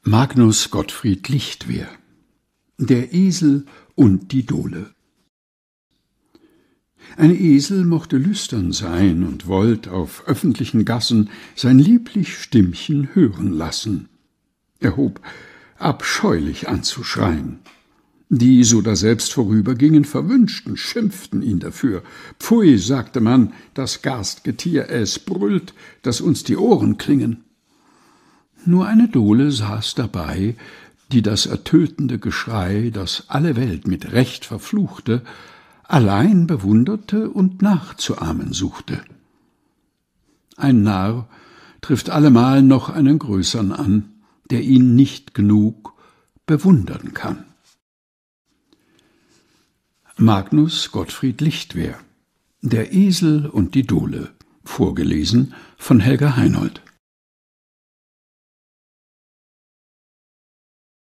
Magnus Gottfried Lichtwer: Der Esel und die Dohle. Ein Esel mochte lüstern sein und wollt auf öffentlichen Gassen sein lieblich Stimmchen hören lassen. Er hob abscheulich an zu schreien. Die so daselbst vorübergingen, verwünschten, schimpften ihn dafür. Pfui, sagte man, das garst'ge Tier, es brüllt, daß uns die Ohren klingen. Nur eine Dohle saß dabei, die das ertötende Geschrei, das alle Welt mit Recht verfluchte, allein bewunderte und nachzuahmen suchte. Ein Narr trifft allemal noch einen Größern an, der ihn nicht genug bewundern kann. Magnus Gottfried Lichtwer: Der Esel und die Dohle, vorgelesen von Helga Heinold.